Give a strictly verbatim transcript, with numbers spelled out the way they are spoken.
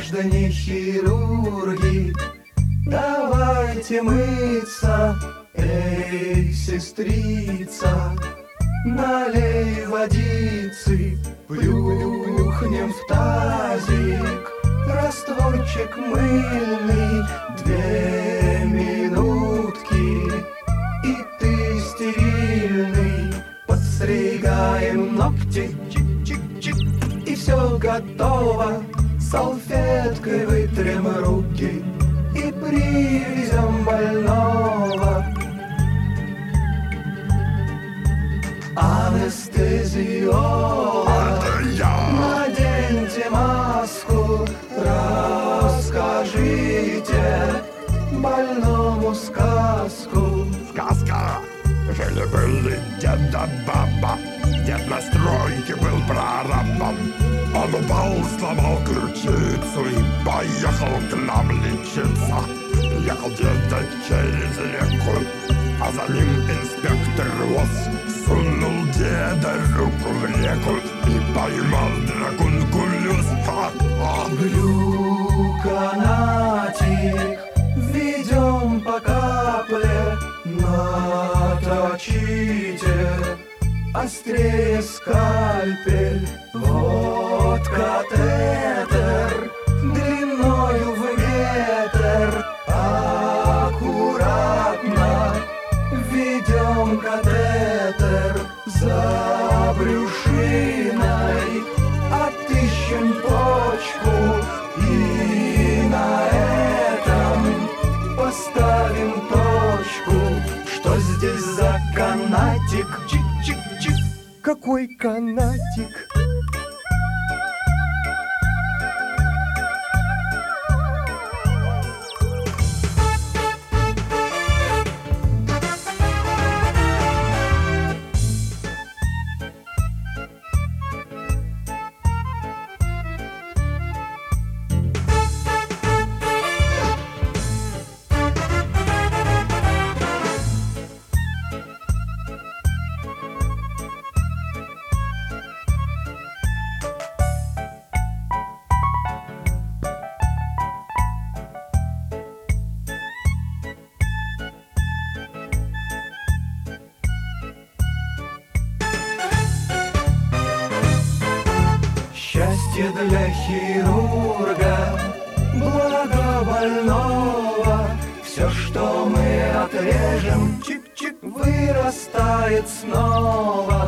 Граждане хирурги, давайте мыться. Эй, сестрица, налей водицы, плюхнем в тазик растворчик мыльный. Две минутки, и ты стерильный. Подстригаем ногти, чик-чик-чик, и все готово. Салфеткой вытрем руки и привезем больного. Анестезиолог, наденьте маску, расскажите больному сказку. Сказка. Жили-были дед да баба, дед на стройке был прорабом. Он упал, сломал ключицу и поехал к нам лечиться. Ехал дед через реку, а за ним инспектор ВОЗ. Сунул деда руку в реку и поймал драконку Люс. Глюконатик введем по капле, наточите острее скальпель. Вот катетер длиною в метр, аккуратно введем катетер за брюшиной, отыщем почку и на этом поставим точку. Что здесь за канатик? Чик-чик-чик. Какой канатик? Счастье для хирурга, благо больного. Все, что мы отрежем, чик-чик, вырастает снова.